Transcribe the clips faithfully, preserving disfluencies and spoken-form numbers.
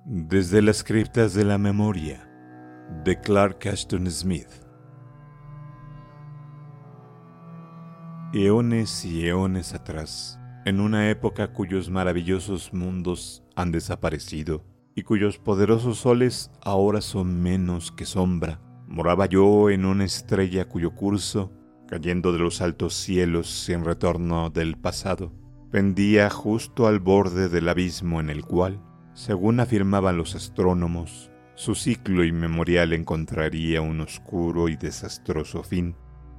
Desde las criptas de la memoria, de Clark Ashton Smith. Eones y eones atrás, en una época cuyos maravillosos mundos han desaparecido y cuyos poderosos soles ahora son menos que sombra, moraba yo en una estrella cuyo curso, cayendo de los altos cielos sin retorno del pasado, pendía justo al borde del abismo en el cual, según afirmaban los astrónomos, su ciclo inmemorial encontraría un oscuro y desastroso fin.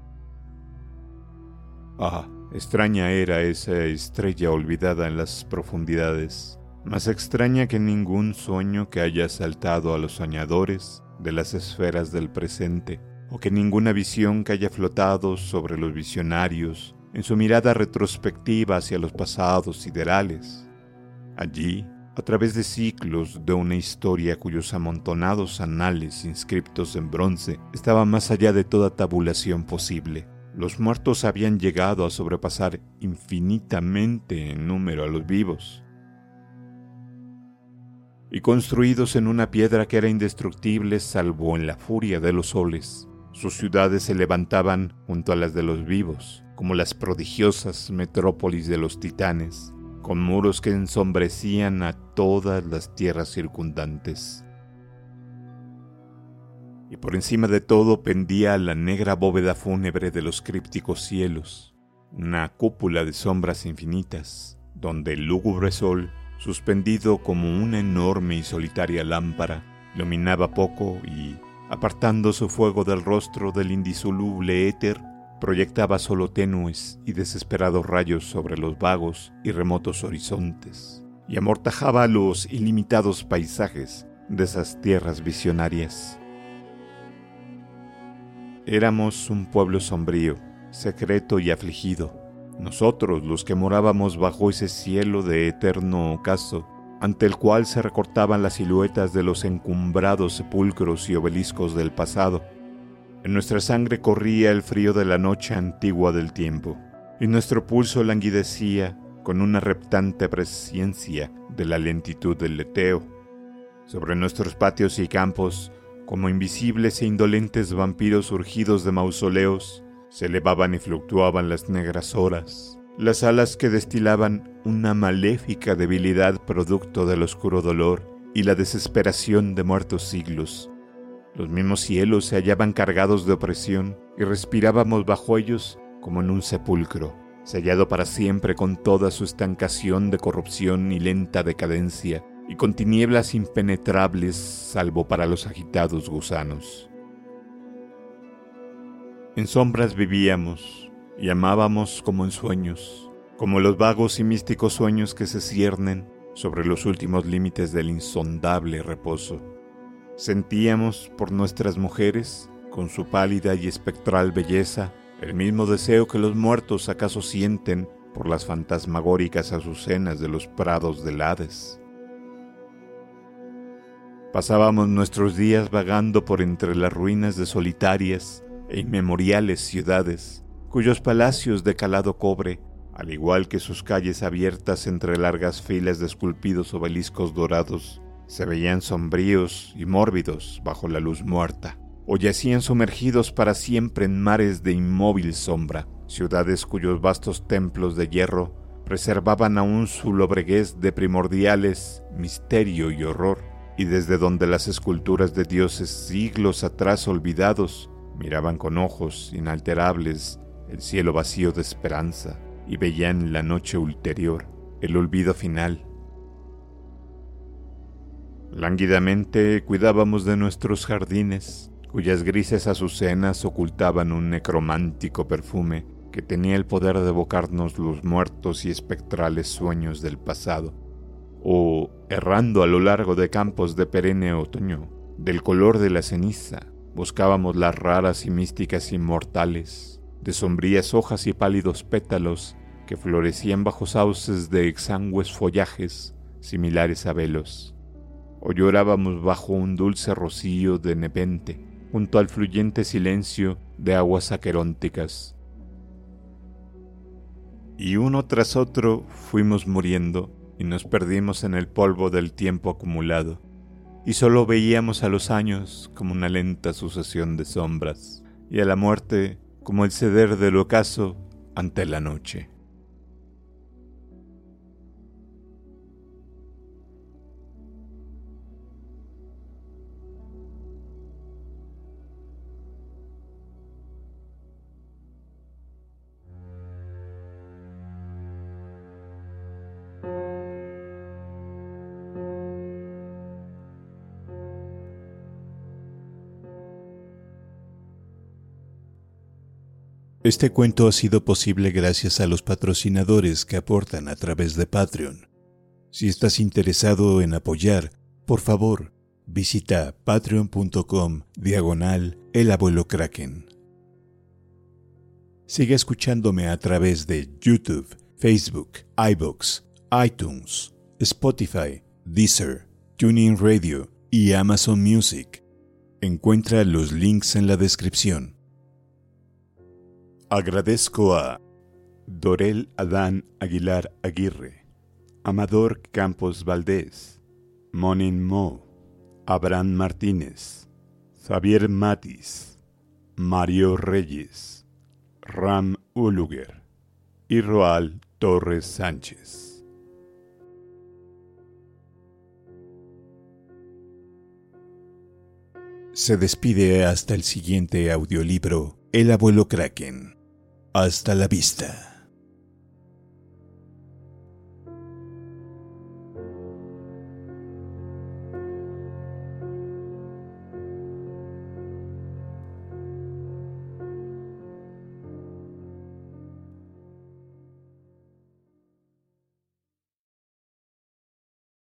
Ah, extraña era esa estrella olvidada en las profundidades, más extraña que ningún sueño que haya asaltado a los soñadores de las esferas del presente, o que ninguna visión que haya flotado sobre los visionarios en su mirada retrospectiva hacia los pasados siderales. Allí, a través de siglos de una historia cuyos amontonados anales inscriptos en bronce estaban más allá de toda tabulación posible, los muertos habían llegado a sobrepasar infinitamente en número a los vivos. Y construidos en una piedra que era indestructible salvo en la furia de los soles, sus ciudades se levantaban junto a las de los vivos, como las prodigiosas metrópolis de los titanes, con muros que ensombrecían a todas las tierras circundantes. Y por encima de todo pendía la negra bóveda fúnebre de los crípticos cielos, una cúpula de sombras infinitas, donde el lúgubre sol, suspendido como una enorme y solitaria lámpara, iluminaba poco y, apartando su fuego del rostro del indisoluble éter, proyectaba solo tenues y desesperados rayos sobre los vagos y remotos horizontes, y amortajaba los ilimitados paisajes de esas tierras visionarias. Éramos un pueblo sombrío, secreto y afligido, nosotros los que morábamos bajo ese cielo de eterno ocaso, ante el cual se recortaban las siluetas de los encumbrados sepulcros y obeliscos del pasado. En nuestra sangre corría el frío de la noche antigua del tiempo, y nuestro pulso languidecía con una reptante presciencia de la lentitud del leteo. Sobre nuestros patios y campos, como invisibles e indolentes vampiros surgidos de mausoleos, se elevaban y fluctuaban las negras horas, las alas que destilaban una maléfica debilidad producto del oscuro dolor y la desesperación de muertos siglos. Los mismos cielos se hallaban cargados de opresión y respirábamos bajo ellos como en un sepulcro, sellado para siempre con toda su estancación de corrupción y lenta decadencia, y con tinieblas impenetrables salvo para los agitados gusanos. En sombras vivíamos y amábamos como en sueños, como los vagos y místicos sueños que se ciernen sobre los últimos límites del insondable reposo. Sentíamos por nuestras mujeres, con su pálida y espectral belleza, el mismo deseo que los muertos acaso sienten por las fantasmagóricas azucenas de los prados del Hades. Pasábamos nuestros días vagando por entre las ruinas de solitarias e inmemoriales ciudades, cuyos palacios de calado cobre, al igual que sus calles abiertas entre largas filas de esculpidos obeliscos dorados, se veían sombríos y mórbidos bajo la luz muerta, o yacían sumergidos para siempre en mares de inmóvil sombra, ciudades cuyos vastos templos de hierro preservaban aún su lobreguez de primordiales misterio y horror, y desde donde las esculturas de dioses siglos atrás olvidados miraban con ojos inalterables el cielo vacío de esperanza y veían la noche ulterior, el olvido final. Lánguidamente cuidábamos de nuestros jardines, cuyas grises azucenas ocultaban un necromántico perfume que tenía el poder de evocarnos los muertos y espectrales sueños del pasado. O, errando a lo largo de campos de perenne otoño, del color de la ceniza, buscábamos las raras y místicas inmortales, de sombrías hojas y pálidos pétalos que florecían bajo sauces de exangües follajes similares a velos. O llorábamos bajo un dulce rocío de nepente, junto al fluyente silencio de aguas aquerónticas. Y uno tras otro fuimos muriendo y nos perdimos en el polvo del tiempo acumulado, y solo veíamos a los años como una lenta sucesión de sombras, y a la muerte como el ceder del ocaso ante la noche. Este cuento ha sido posible gracias a los patrocinadores que aportan a través de Patreon. Si estás interesado en apoyar, por favor, visita patreon.com diagonal el abuelo Kraken. Sigue escuchándome a través de YouTube, Facebook, iVoox, iTunes, Spotify, Deezer, TuneIn Radio y Amazon Music. Encuentra los links en la descripción. Agradezco a Dorel Adán Aguilar Aguirre, Amador Campos Valdés, Monin Mo, Abraham Martínez, Xavier Matis, Mario Reyes, Ram Uluger y Roal Torres Sánchez. Se despide hasta el siguiente audiolibro, El Abuelo Kraken. Hasta la vista.